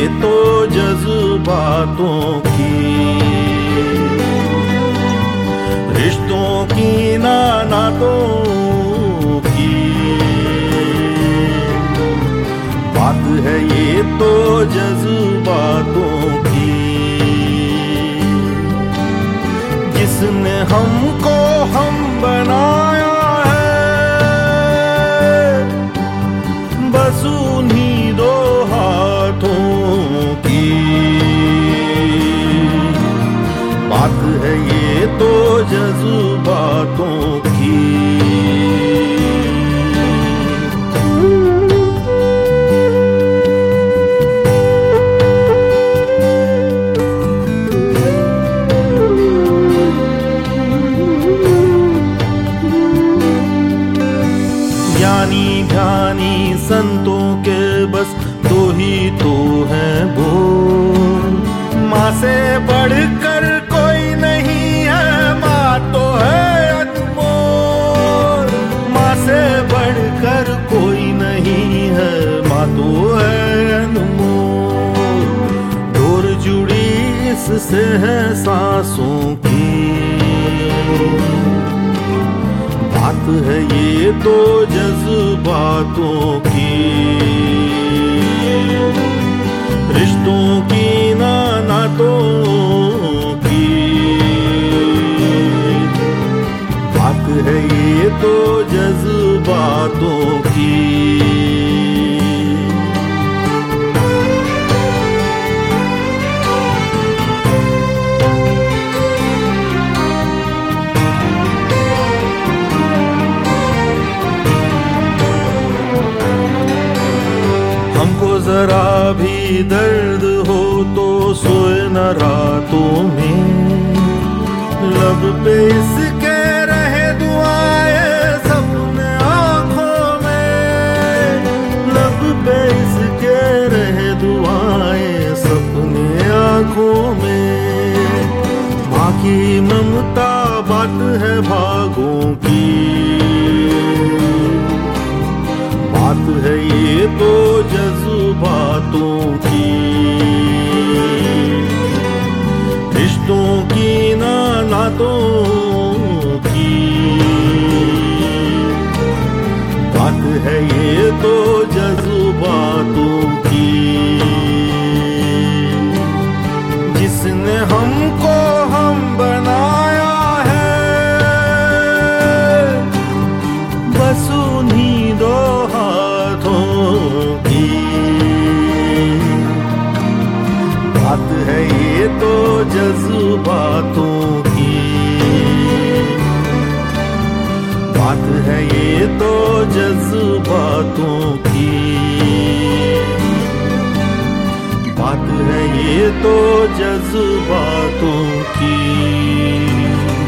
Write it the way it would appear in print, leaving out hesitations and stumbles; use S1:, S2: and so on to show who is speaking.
S1: तो जज्बातों की, रिश्तों की नातों की बात है ये तो जज्बातों की। जिसने हमको हम बनाया है, बस उन्हीं दो हाथों की बात है ये तो जज्बातों की। ज्ञानी ध्यानी संतों के बस दो ही तो हैं वो, माँ से बढ़कर कोई नहीं है, माँ तो है अनमोल। माँ से बढ़कर कोई नहीं है, माँ तो है अनमोल। डोर जुड़ी इससे है सांसों की, बात है ये तो जज्बातों की। रिश्तों की नातों की बात है ये तो जज्बातों की। हमको जरा भी दर्द हो तो सोए न रातों में, लब पे इसके रहे दुआएं सपने आँखों में। लब पे इसके रहे दुआएं सपने आँखों में। माँ की ममता बात है भागों की, बात है ये तो जज्बातों की। रिश्तों की नातों की बात है ये तो जज्बातों की। जिसने हमको हम बनाया है, बस उन्हीं दो की बात है ये तो जज्बातों की। बात है ये तो जज्बातों की। बात है ये तो जज्बातों की।